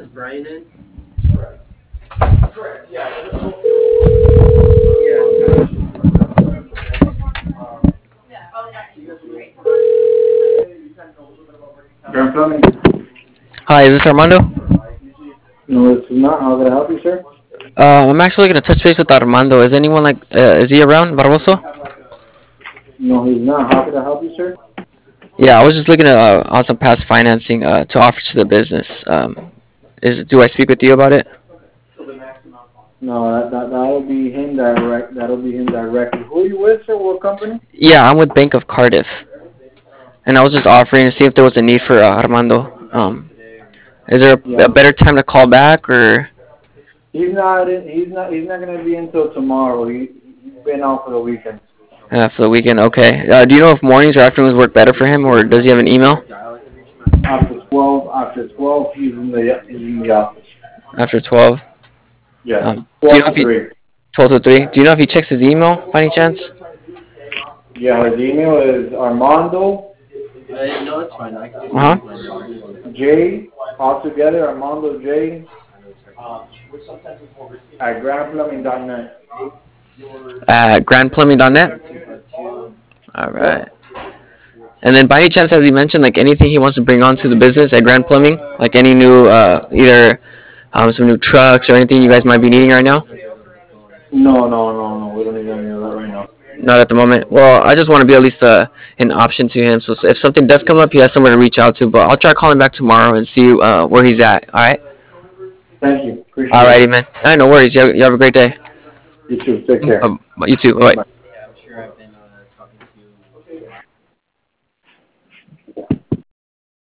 Correct. Yeah. Grand Plumbing. Hi, is this Armando? No, this is not. How can I help you, sir? I'm actually looking to touch base with Armando. Is anyone like, is he around, Barboso? No, he's not. How can I help you, sir? Yeah, I was just looking at on some past financing to offer to the business. Do I speak with you about it? No, that'll be him direct. That'll be him directly. Who are you with, sir? What company? Yeah, I'm with Bank of Cardiff, and I was just offering to see if there was a need for Armando. Is there a Yeah. better time to call back, or He's not in. He's not gonna be until tomorrow. He's been out for the weekend. for the weekend? Okay. Do you know if mornings or afternoons work better for him, or does he have an email? After 12, he's in the office. After 12. Yes. Do you 12 know to if he 3. 12 to 3? Do you know if he checks his email by any chance? Yeah, his email is Armando Uh huh. J all together. Armando J at grandplumbing.net. At grandplumbing.net. All right. Yep. And then by any chance, has he mentioned like anything he wants to bring on to the business at Grand Plumbing? Like any new, either some new trucks or anything you guys might be needing right now? No, no, no, no. We don't need any of that right now. Not at the moment. Well, I just want to be at least an option to him. So if something does come up, he has somewhere to reach out to. But I'll try calling back tomorrow and see where he's at. All right. Thank you. All Appreciate righty, it. man. All right, no worries. You have a great day. You too. Take care. You too. Bye.